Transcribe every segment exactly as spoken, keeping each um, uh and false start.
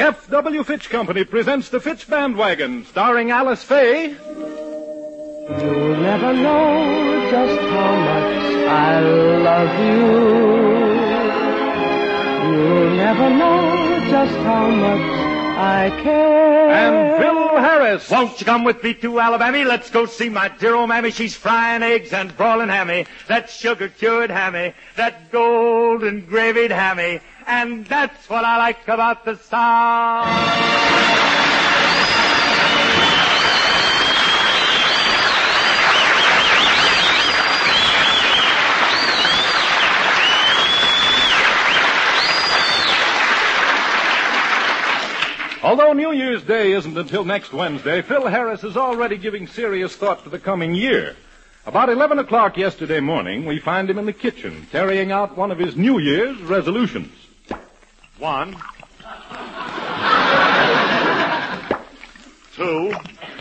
F W. Fitch Company presents the Fitch Bandwagon, starring Alice Faye. You'll never know just how much I love you. You'll never know just how much I care. And Phil Harris. Won't you come with me to Alabama? Let's go see my dear old mammy. She's frying eggs and broiling hammy. That sugar-cured hammy. That golden gravied hammy. And that's what I like about the South. Although New Year's Day isn't until next Wednesday, Phil Harris is already giving serious thought to the coming year. About eleven o'clock yesterday morning, we find him in the kitchen, carrying out one of his New Year's resolutions. One. Two.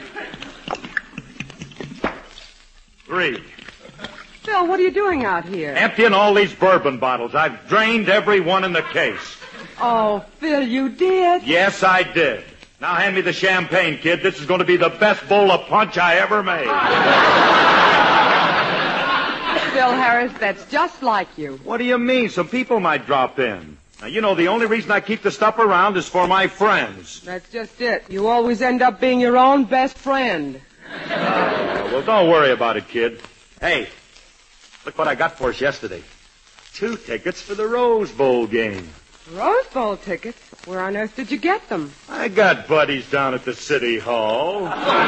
Three. Phil, what are you doing out here? Emptying all these bourbon bottles. I've drained every one in the case. Oh, Phil, you did? Yes, I did. Now hand me the champagne, kid. This is going to be the best bowl of punch I ever made. Phil Harris, that's just like you. What do you mean? Some people might drop in. Now, you know, the only reason I keep the stuff around is for my friends. That's just it. You always end up being your own best friend. Uh, well, don't worry about it, kid. Hey, look what I got for us yesterday. Two tickets for the Rose Bowl game. Rose Bowl tickets? Where on earth did you get them? I got buddies down at the City Hall.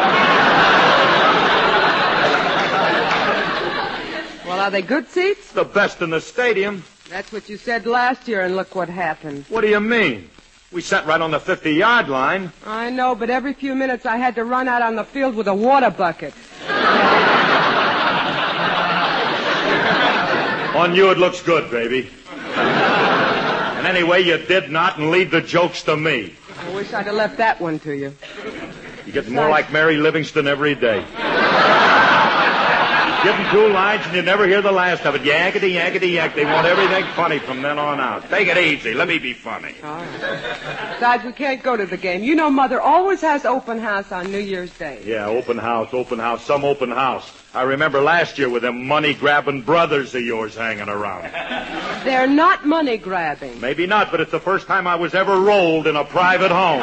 Well, are they good seats? The best in the stadium. That's what you said last year, and look what happened. What do you mean? We sat right on the fifty-yard line. I know, but every few minutes I had to run out on the field with a water bucket. On you it looks good, baby. And anyway, you did not, and leave the jokes to me. I wish I'd have left that one to you. You get more like Mary Livingston every day. Give them two lines and you never hear the last of it. Yakety, yakety, yak. They want everything funny from then on out. Take it easy. Let me be funny. All right. Besides, we can't go to the game. You know Mother always has open house on New Year's Day. Yeah, open house, open house, some open house. I remember last year with them money-grabbing brothers of yours hanging around. They're not money-grabbing. Maybe not, but it's the first time I was ever rolled in a private home.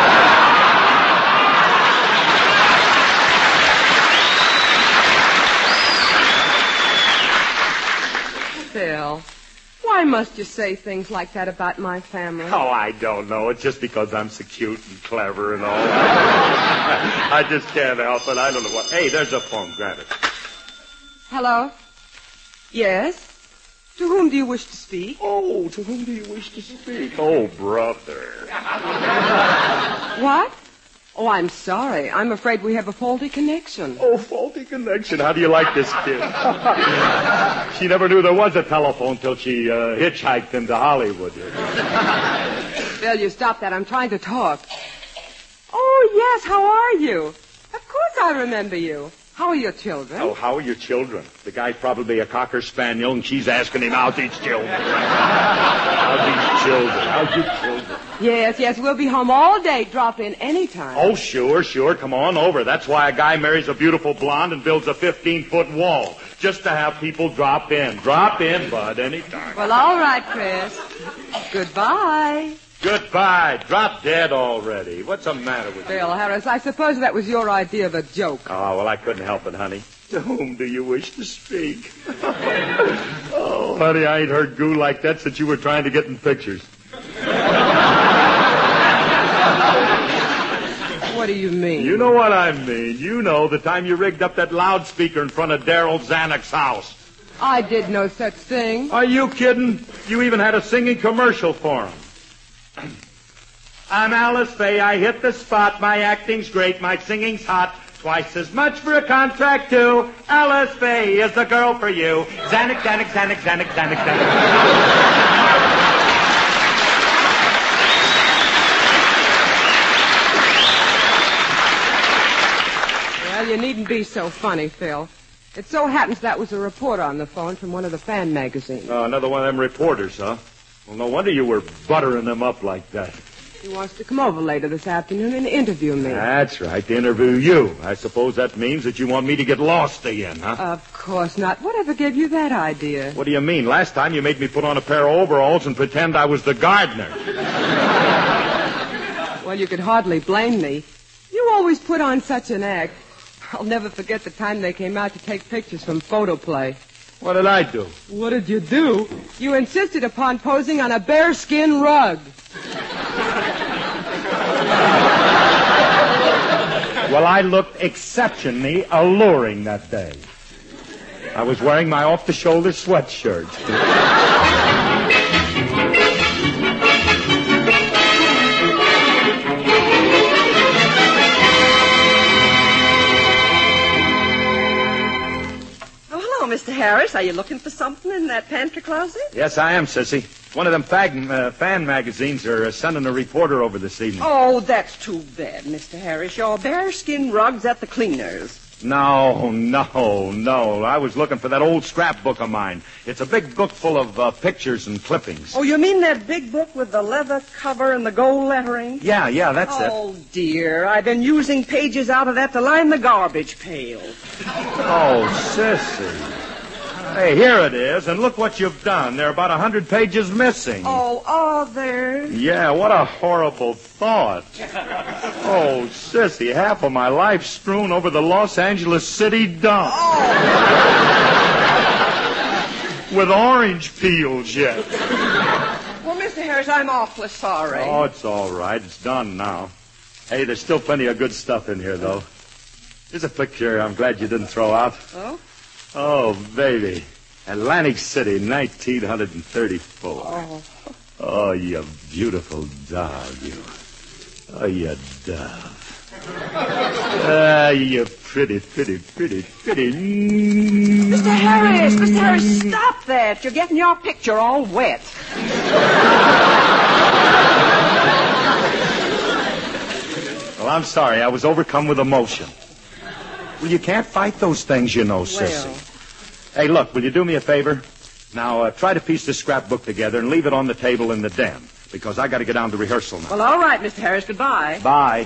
Phil, why must you say things like that about my family? Oh, I don't know. It's just because I'm so cute and clever and all that. I just can't help it. I don't know what. Hey, there's a phone. Grab it. Hello? Yes? To whom do you wish to speak? Oh, to whom do you wish to speak? Oh, brother. What? Oh, I'm sorry. I'm afraid we have a faulty connection. Oh, faulty connection. How do you like this kid? She never knew there was a telephone till she uh, hitchhiked into Hollywood. Phil, you stop that. I'm trying to talk. Oh, yes. How are you? Of course I remember you. How are your children? Oh, how are your children? The guy's probably a Cocker Spaniel, and she's asking him, how's these children? How's these children? How's your children? Yes, yes, we'll be home all day. Drop in any time. Oh, sure, sure. Come on over. That's why a guy marries a beautiful blonde and builds a fifteen-foot wall. Just to have people drop in. Drop in, bud, anytime. Well, all right, Chris. Goodbye. Goodbye. Drop dead already. What's the matter with you? Phil Harris, I suppose that was your idea of a joke. Oh, well, I couldn't help it, honey. To whom do you wish to speak? Oh, honey, I ain't heard goo like that since you were trying to get in pictures. What do you mean? You know what I mean. You know the time you rigged up that loudspeaker in front of Daryl Zanuck's house. I did no such thing. Are you kidding? You even had a singing commercial for him. I'm Alice Faye. I hit the spot. My acting's great. My singing's hot. Twice as much for a contract, too. Alice Faye is the girl for you. Zanuck, Zanuck, Zanuck, Zanuck, Zanuck, Zanuck. Well, you needn't be so funny, Phil. It so happens that was a reporter on the phone from one of the fan magazines. Oh, another one of them reporters, huh? Well, no wonder you were buttering them up like that. He wants to come over later this afternoon and interview me. That's right, to interview you. I suppose that means that you want me to get lost again, huh? Of course not. Whatever gave you that idea? What do you mean? Last time you made me put on a pair of overalls and pretend I was the gardener. Well, you could hardly blame me. You always put on such an act. I'll never forget the time they came out to take pictures from Photoplay. What did I do? What did you do? You insisted upon posing on a bearskin rug. Well, I looked exceptionally alluring that day. I was wearing my off-the-shoulder sweatshirt. Mister Harris, are you looking for something in that pantry closet? Yes, I am, Sissy. One of them fag, uh, fan magazines are uh, sending a reporter over this evening. Oh, that's too bad, Mister Harris. Your bearskin rug's at the cleaners. No, no, no. I was looking for that old scrapbook of mine. It's a big book full of uh, pictures and clippings. Oh, you mean that big book with the leather cover and the gold lettering? Yeah, yeah, that's it. Oh, dear. I've been using pages out of that to line the garbage pail. Oh, Sissy. Hey, here it is, and look what you've done. There are about a hundred pages missing. Oh, are there? Yeah, what a horrible thought. Oh, Sissy, half of my life strewn over the Los Angeles City dump. Oh. With orange peels yet. Well, Mister Harris, I'm awfully sorry. Oh, it's all right. It's done now. Hey, there's still plenty of good stuff in here, though. Here's a picture I'm glad you didn't throw out. Oh? Oh, baby. Atlantic City, nineteen thirty-four. Oh. Oh, you beautiful dog, you. Oh, you dove. Ah, you pretty, pretty, pretty, pretty. Mister Harris, Mister Harris, stop that. You're getting your picture all wet. Well, I'm sorry. I was overcome with emotion. Well, you can't fight those things, you know, Sissy. Well. Hey, look, will you do me a favor? Now, uh, try to piece this scrapbook together and leave it on the table in the den, because I got to get down to rehearsal now. Well, all right, Mister Harris. Goodbye. Bye.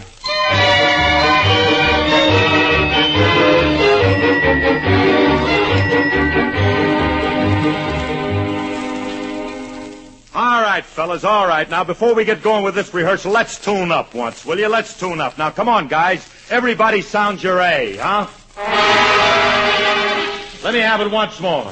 All right, fellas, all right. Now, before we get going with this rehearsal, let's tune up once, will you? Let's tune up. Now, come on, guys. Everybody sound your A, huh? Let me have it once more.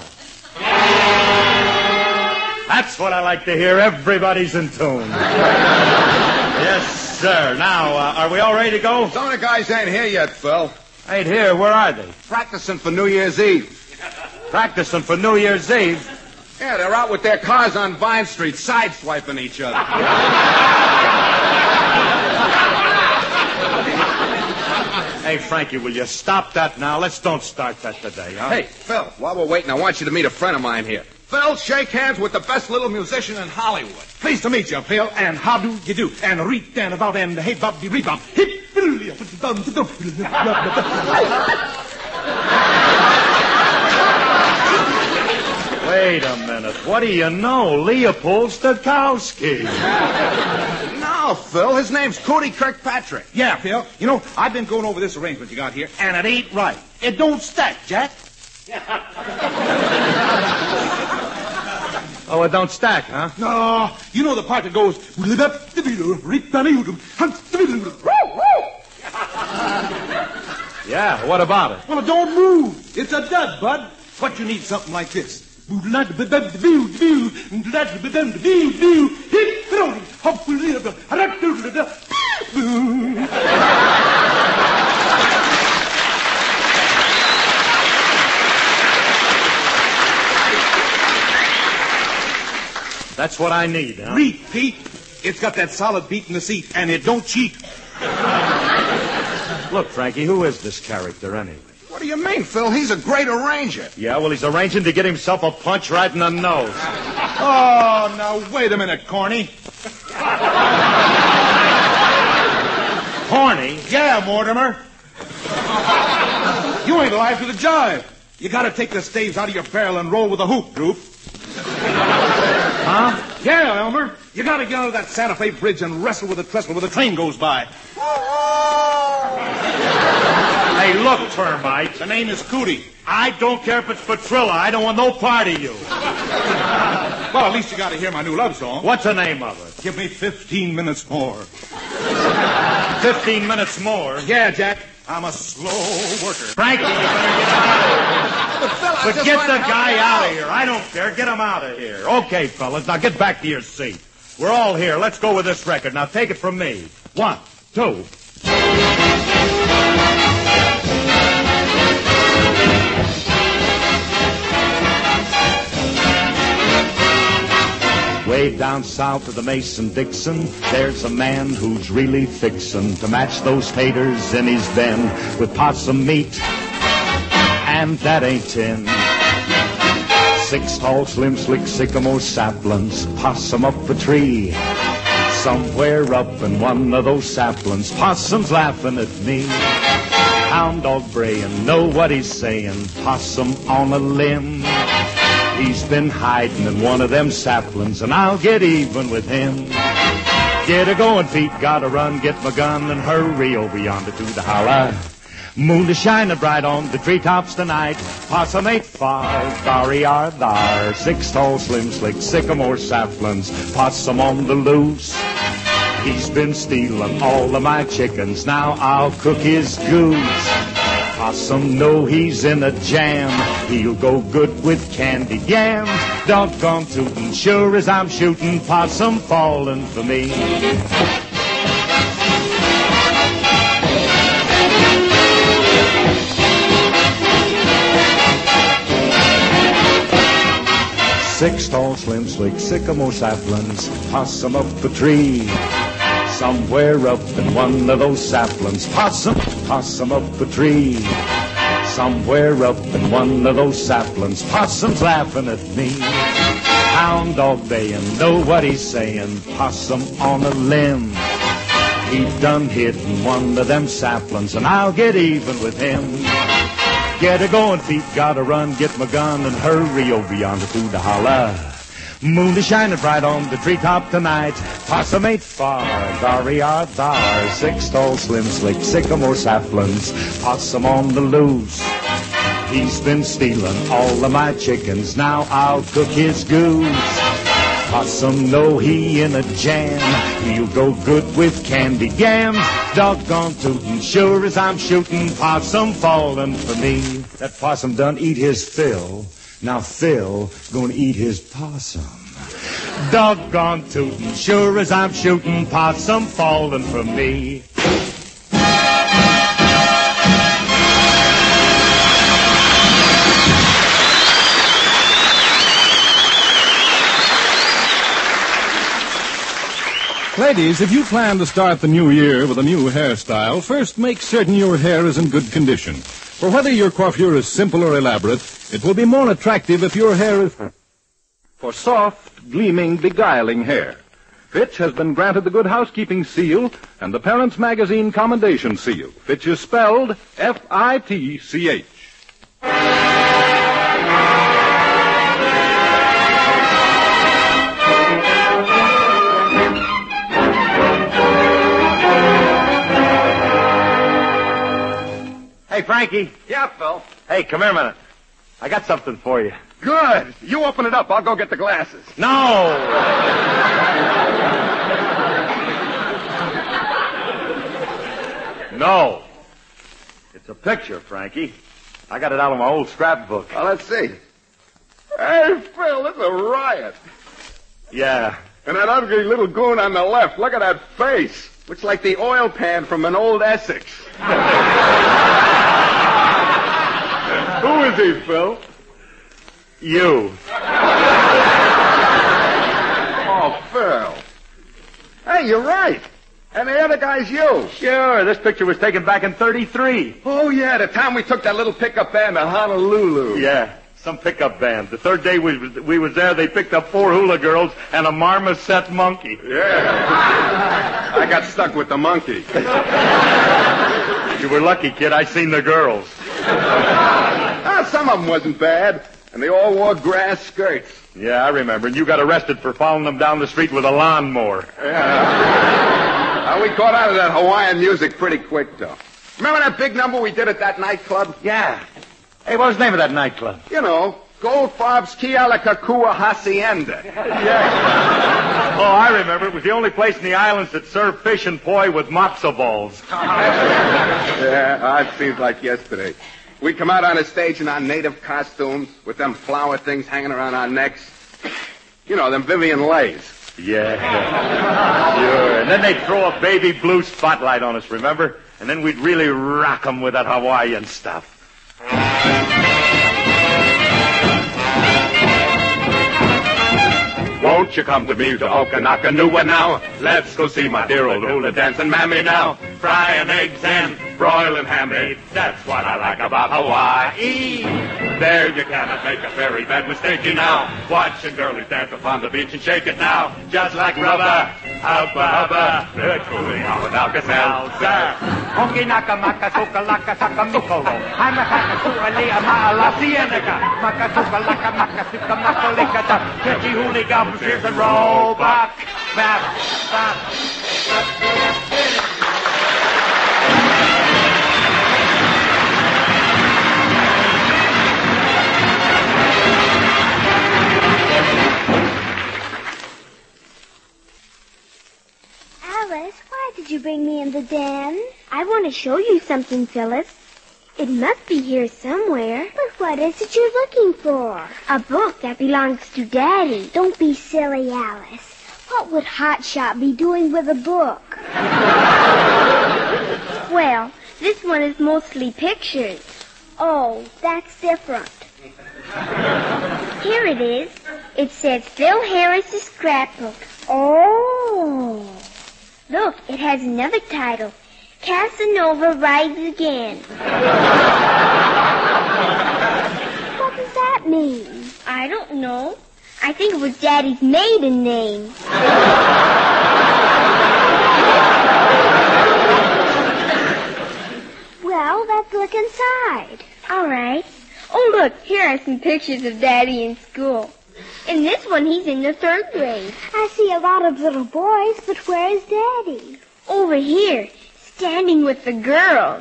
That's what I like to hear. Everybody's in tune. Yes, sir. Now, uh, are we all ready to go? Some of the guys ain't here yet, Phil. Ain't here. Where are they? Practicing for New Year's Eve. Practicing for New Year's Eve? Yeah, they're out with their cars on Vine Street, sideswiping each other. Hey, Frankie, will you stop that now? Let's don't start that today, huh? Hey, Phil, while we're waiting, I want you to meet a friend of mine here. Phil, shake hands with the best little musician in Hollywood. Pleased to meet you, Phil, and how do you do? And read and about and hey, bob de rebound. Hip. Wait a minute. What do you know? Leopold Stokowski. No, Phil, his name's Cody Kirkpatrick. Yeah, Phil. You know, I've been going over this arrangement you got here, and it ain't right. It don't stack, Jack. Oh, it don't stack, huh? No, you know the part that goes... Yeah, what about it? Well, it don't move. It's a dud, bud. But you need something like this. That's what I need, huh? Read, Pete. It's got that solid beat in the seat, and it don't cheat. Look, Frankie, who is this character anyway? What do you mean, Phil? He's a great arranger. Yeah, well, he's arranging to get himself a punch right in the nose. Oh, now, wait a minute, Corny. Corny? Yeah, Mortimer. You ain't alive to the jive. You gotta take the staves out of your barrel and roll with the hoop, Droop. Huh? Yeah, Elmer. You gotta get under that Santa Fe bridge and wrestle with the trestle when the train goes by. Hey, look, termite. The name is Cootie. I don't care if it's Patrilla. I don't want no part of you. Well, at least you gotta hear my new love song. What's the name of it? Give me fifteen minutes more. Fifteen minutes more. Yeah, Jack. I'm a slow worker. Frankie, you better get out of here. But, Phil, I But just get wanted the to help guy you out of here. I don't care. Get him out of here. Okay, fellas. Now get back to your seat. We're all here. Let's go with this record. Now take it from me. One, two. Way down south of the Mason-Dixon, there's a man who's really fixin' to match those taters in his den with possum meat, and that ain't tin. Six tall, slim, slick sycamore saplings, possum up a tree. Somewhere up in one of those saplings, possum's laughing at me. Hound dog braying, know what he's saying, possum on a limb. He's been hiding in one of them saplings, and I'll get even with him. Get a going, feet, gotta run, get my gun, and hurry over yonder to the holler. Moon is shining bright on the treetops tonight. Possum ain't far, thar are thar. Six tall, slim, slick sycamore saplings, possum on the loose. He's been stealing all of my chickens, now I'll cook his goose. Possum know he's in a jam, he'll go good with candy yams. Doggone tootin', sure as I'm shootin', possum fallin' for me. Six tall, slim, slick sycamore saplings, possum up the tree. Somewhere up in one of those saplings, possum, possum up the tree. Somewhere up in one of those saplings, possum's laughing at me. Hound dog baying, know what he's saying, possum on a limb. He done hit in one of them saplings, and I'll get even with him. Get a going, feet, gotta run, get my gun, and hurry over yonder to the holler. Moon is shining bright on the treetop tonight. Possum ain't far, thar are thar. Six tall, slim, slick sycamore saplings, possum on the loose. He's been stealing all of my chickens, now I'll cook his goose. Possum know he in a jam, he'll go good with candy yams. Doggone tootin', sure as I'm shootin', possum fallin' for me. That possum done eat his fill, now Phil gonna eat his possum. Doggone tootin', sure as I'm shootin', possum fallin' for me. Ladies, if you plan to start the new year with a new hairstyle, first make certain your hair is in good condition. For whether your coiffure is simple or elaborate, it will be more attractive if your hair is for soft, gleaming, beguiling hair. Fitch has been granted the Good Housekeeping Seal and the Parents Magazine Commendation Seal. Fitch is spelled F I T C H. Hey, Frankie. Yeah, Phil. Hey, come here a minute. I got something for you. Good. You open it up. I'll go get the glasses. No! No. It's a picture, Frankie. I got it out of my old scrapbook. Well, let's see. Hey, Phil, this is a riot. Yeah. And that ugly little goon on the left, look at that face. Looks like the oil pan from an old Essex. Who is he, Phil? You. Oh, Phil. Hey, you're right. And the other guy's you. Sure, this picture was taken back in thirty-three. Oh, yeah, the time we took that little pickup band to Honolulu. Yeah, some pickup band. The third day we was, we was there, they picked up four hula girls and a marmoset monkey. Yeah. I got stuck with the monkey. You were lucky, kid. I seen the girls. Ah, some of them wasn't bad. And they all wore grass skirts. Yeah, I remember. And you got arrested for following them down the street with a lawnmower. Yeah. uh, we caught out of that Hawaiian music pretty quick, though. Remember that big number we did at that nightclub? Yeah. Hey, what was the name of that nightclub? You know, Goldfarb's Kealakekua Hacienda. Yeah. Oh, I remember. It was the only place in the islands that served fish and poi with matzo balls. Yeah, it seems like yesterday. We come out on the stage in our native costumes with them flower things hanging around our necks. You know, them Vivian Leys. Yeah. Sure. And then they'd throw a baby blue spotlight on us, remember? And then we'd really rock them with that Hawaiian stuff. Won't you come with me to Okanaganua now? Let's go see my dear old hula dancing mammy now. Frying eggs and broiling hammy. That's what I like about Hawaii. There you cannot make a very bad mistake now. Watching girlies dance upon the beach and shake it now. Just like rubber. Hubba hubba. The cooling on with Alka-Seltzer. Honky naka maka soka laka saka mikolo. I'm a kaka sualea maala cienega. Maka soka laka maka suka maka likata. Catchy hooligan. Here's a robot. Bap, bap. Alice, why did you bring me in the den? I want to show you something, Phyllis. It must be here somewhere. But what is it you're looking for? A book that belongs to Daddy. Don't be silly, Alice. What would Hotshot be doing with a book? Well, this one is mostly pictures. Oh, that's different. Here it is. It says Phil Harris's scrapbook. Oh. Look, it has another title. Casanova Rides Again. What does that mean? I don't know. I think it was Daddy's maiden name. Well, let's look inside. All right. Oh, look, here are some pictures of Daddy in school. In this one, he's in the third grade. I see a lot of little boys, but where is Daddy? Over here. Standing with the girls.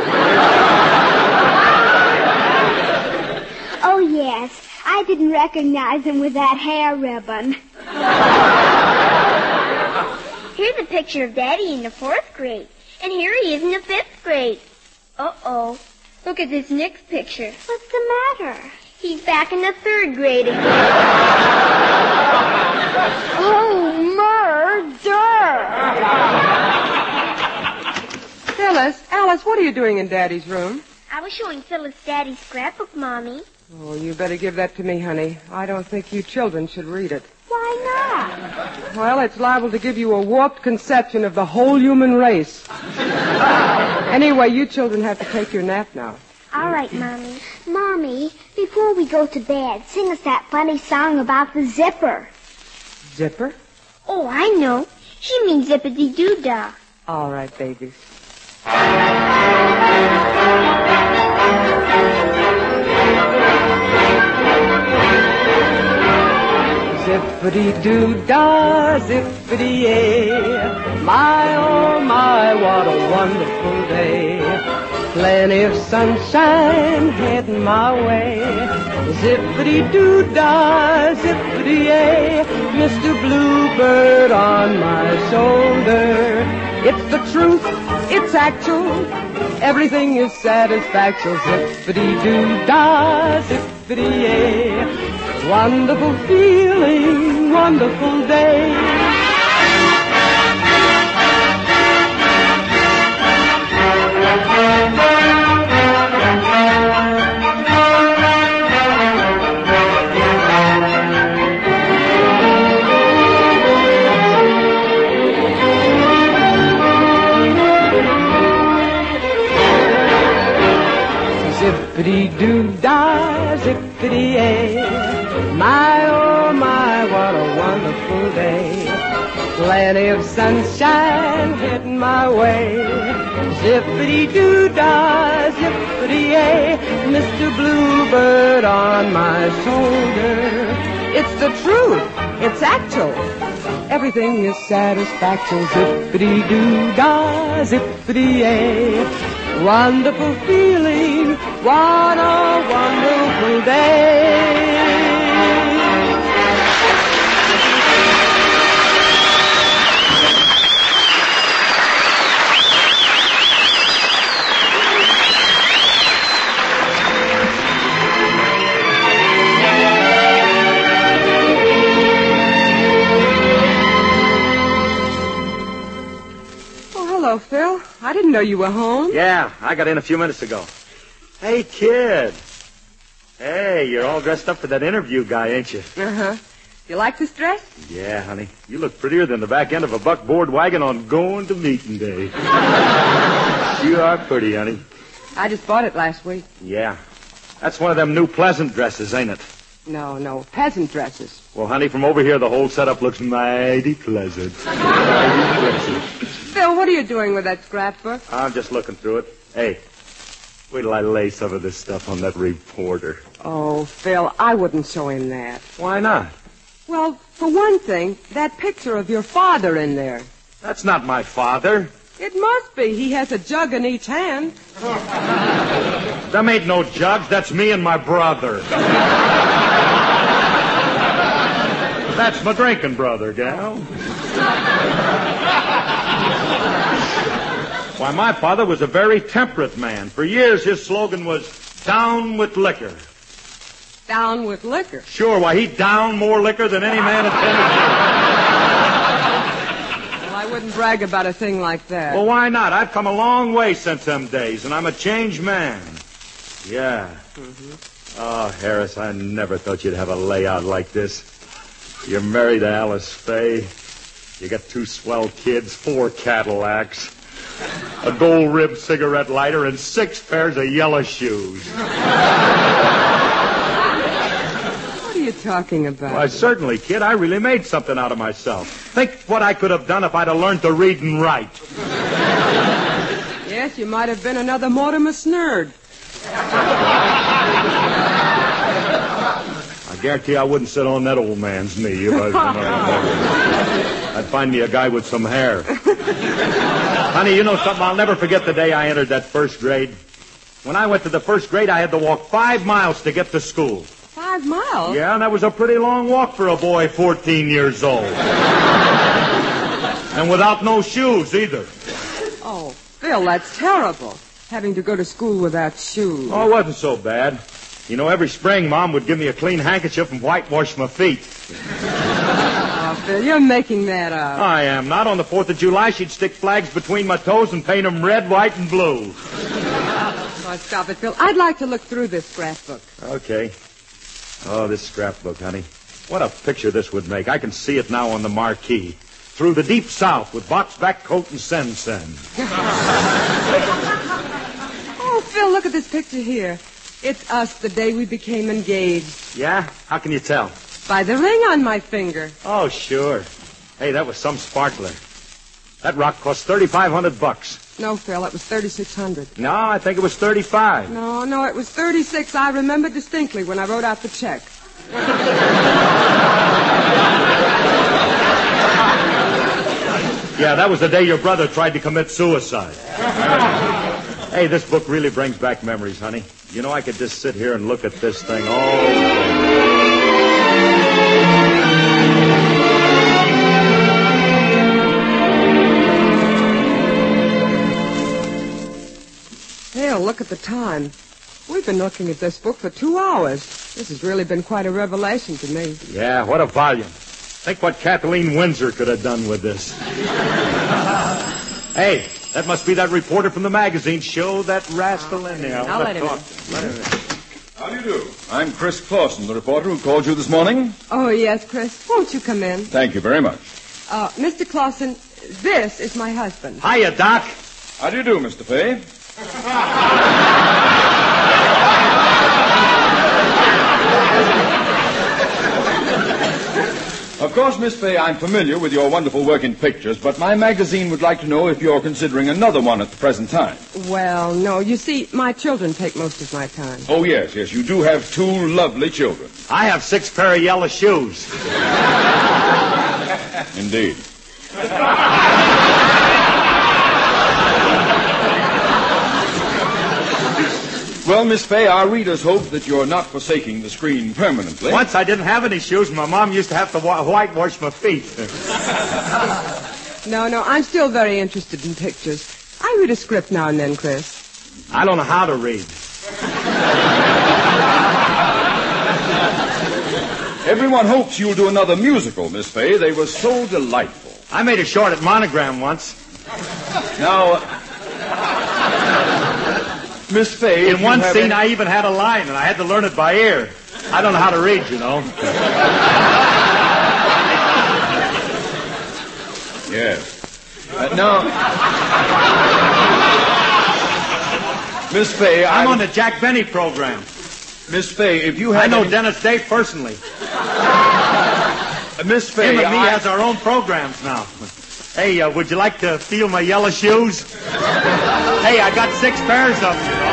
Oh, yes. I didn't recognize him with that hair ribbon. Here's a picture of Daddy in the fourth grade. And here he is in the fifth grade. Uh-oh. Look at this next picture. What's the matter? He's back in the third grade again. Oh, murder! Phyllis, Alice, what are you doing in Daddy's room? I was showing Phyllis Daddy's scrapbook, Mommy. Oh, you better give that to me, honey. I don't think you children should read it. Why not? Well, it's liable to give you a warped conception of the whole human race. Anyway, you children have to take your nap now. All right, Mommy. Mommy, before we go to bed, sing us that funny song about the zipper. Zipper? Oh, I know. She means zippity-doo-dah. All right, babies. Zippity-doo-dah, zippity-yay. My, oh my, what a wonderful day. Plenty of sunshine heading my way. Zippity-doo-dah, zippity-yay. Mister Bluebird on my shoulder. It's the truth, it's actual. Everything is satisfactual. Zippity-doo-dah, zippity-yay. Wonderful feeling, wonderful day. Zippity-doo-dah, zippity-yay. My, oh my, what a wonderful day. Plenty of sunshine heading my way. Zippity-doo-dah, zippity-yay. Mister Bluebird it on my shoulder. It's the truth. It's actual. Everything is satisfaction. Zippity-doo-dah, zippity-yay. Wonderful feeling. What a wonderful day. Hello, Phil. I didn't know you were home. Yeah, I got in a few minutes ago. Hey, kid. Hey, you're all dressed up for that interview guy, ain't you? Uh-huh. You like this dress? Yeah, honey. You look prettier than the back end of a buckboard wagon on going to meeting day. You are pretty, honey. I just bought it last week. Yeah. That's one of them new pleasant dresses, ain't it? No, no, peasant dresses. Well, honey, from over here, the whole setup looks mighty pleasant. Mighty pleasant. Phil, what are you doing with that scrapbook? I'm just looking through it. Hey, wait till I lay some of this stuff on that reporter. Oh, Phil, I wouldn't show him that. Why not? Well, for one thing, that picture of your father in there. That's not my father. It must be. He has a jug in each hand. Them ain't no jugs. That's me and my brother. That's my drinking brother, gal. Why, my father was a very temperate man. For years, his slogan was, down with liquor. Down with liquor? Sure, why, he downed more liquor than any man in Tennessee. Well, I wouldn't brag about a thing like that. Well, why not? I've come a long way since them days, and I'm a changed man. Yeah. Mm-hmm. Oh, Harris, I never thought you'd have a layout like this. You're married to Alice Faye. You got two swell kids, four Cadillacs, a gold-ribbed cigarette lighter, and six pairs of yellow shoes. What are you talking about? Why, certainly, kid. I really made something out of myself. Think what I could have done if I'd have learned to read and write. Yes, you might have been another Mortimer Snerd. I guarantee I wouldn't sit on that old man's knee if I was another I'd find me a guy with some hair. Honey, you know something? I'll never forget the day I entered that first grade. When I went to the first grade, I had to walk five miles to get to school. Five miles? Yeah, and that was a pretty long walk for a boy fourteen years old. And without no shoes, either. Oh, Phil, that's terrible. Having to go to school without shoes. Oh, it wasn't so bad. You know, every spring, Mom would give me a clean handkerchief and whitewash my feet. Oh, Phil, you're making that up. I am. Not on the fourth of July, she'd stick flags between my toes and paint them red, white, and blue. Oh, stop it, Phil. I'd like to look through this scrapbook. Okay. Oh, this scrapbook, honey. What a picture this would make. I can see it now on the marquee. Through the deep south with boxback coat and sen-sen. Oh, Phil, look at this picture here. It's us the day we became engaged. Yeah? How can you tell? By the ring on my finger. Oh, sure. Hey, that was some sparkler. That rock cost thirty-five hundred bucks. No, Phil, it was thirty-six hundred. No, I think it was thirty-five. No, no, it was thirty-six. I remember distinctly when I wrote out the check. Yeah, that was the day your brother tried to commit suicide. Hey, this book really brings back memories, honey. You know, I could just sit here and look at this thing all day. Phil, look at the time. We've been looking at this book for two hours. This has really been quite a revelation to me. Yeah, what a volume. Think what Kathleen Windsor could have done with this. Hey, that must be that reporter from the magazine. Show that rascal in there. I'll let him in. Let him in. How do you do? I'm Chris Clausen, the reporter who called you this morning. Oh, yes, Chris. Won't you come in? Thank you very much. Uh, Mister Clausen, this is my husband. Hiya, Doc. How do you do, Mister Fay? Uh, Of course, Miss Fay, I'm familiar with your wonderful work in pictures, but my magazine would like to know if you're considering another one at the present time. Well, no. You see, my children take most of my time. Oh, yes, yes. You do have two lovely children. I have six pair of yellow shoes. Indeed. Well, Miss Fay, our readers hope that you're not forsaking the screen permanently. Once I didn't have any shoes. My mom used to have to wa- whitewash my feet. No, no, I'm still very interested in pictures. I read a script now and then, Chris. I don't know how to read. Everyone hopes you'll do another musical, Miss Fay. They were so delightful. I made a short at Monogram once. Now, Miss Fay, in one scene, any... I even had a line, and I had to learn it by ear. I don't know how to read, you know. Yes. Uh, now, Miss Fay, I'm I... on the Jack Benny program. Miss Fay, if you have I know any... Dennis Day personally. Uh, Miss Fay, Him and me I... has our own programs now. Hey, uh, would you like to feel my yellow shoes? Hey, I got six pairs of them, you know.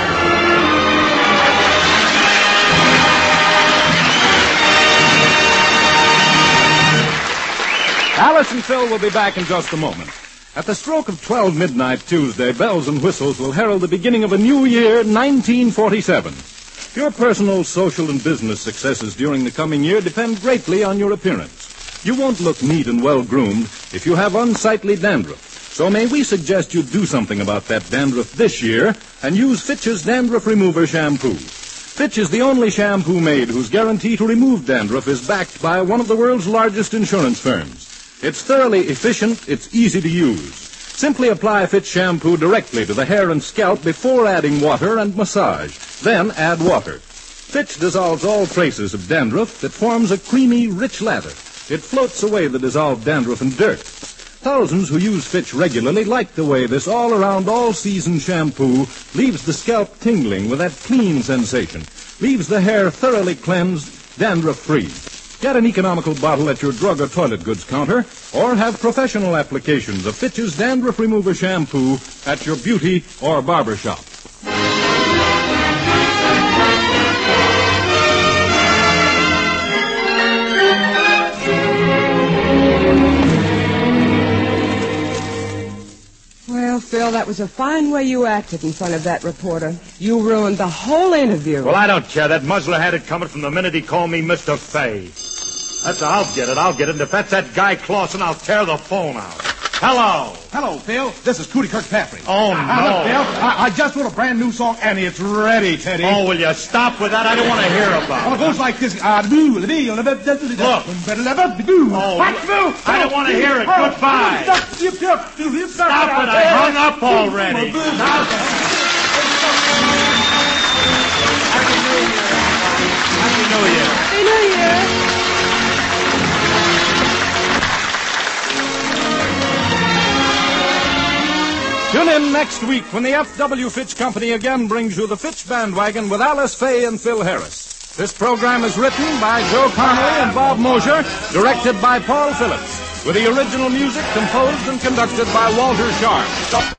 Alice and Phil will be back in just a moment. At the stroke of twelve midnight Tuesday, bells and whistles will herald the beginning of a new year, nineteen forty-seven. Your personal, social, and business successes during the coming year depend greatly on your appearance. You won't look neat and well-groomed if you have unsightly dandruff. So may we suggest you do something about that dandruff this year and use Fitch's Dandruff Remover Shampoo. Fitch is the only shampoo made whose guarantee to remove dandruff is backed by one of the world's largest insurance firms. It's thoroughly efficient, it's easy to use. Simply apply Fitch shampoo directly to the hair and scalp before adding water and massage. Then add water. Fitch dissolves all traces of dandruff that forms a creamy, rich lather. It floats away the dissolved dandruff and dirt. Thousands who use Fitch regularly like the way this all-around, all-season shampoo leaves the scalp tingling with that clean sensation, leaves the hair thoroughly cleansed, dandruff-free. Get an economical bottle at your drug or toilet goods counter, or have professional applications of Fitch's Dandruff Remover Shampoo at your beauty or barber shop. Well, Phil, that was a fine way you acted in front of that reporter. You ruined the whole interview. Well, I don't care. That muzzler had it coming from the minute he called me Mister Fay. That's I'll get it. I'll get it. And if that's that guy Clausen, I'll tear the phone out. Hello. Hello, Phil. This is Cootie Kirkpatrick. Oh, no. Uh, look, Phil, I, I just wrote a brand new song, and it's ready, Teddy. Oh, will you stop with that? I don't want to hear about Well, it. it goes like this. Uh, Look. Oh, I don't want to hear it. Goodbye. Stop it. I hung up already. Happy New Year. Happy New Year. Happy New Year. Tune in next week when the F W. Fitch Company again brings you the Fitch Bandwagon with Alice Fay and Phil Harris. This program is written by Joe Connolly and Bob Mosher, directed by Paul Phillips, with the original music composed and conducted by Walter Sharp.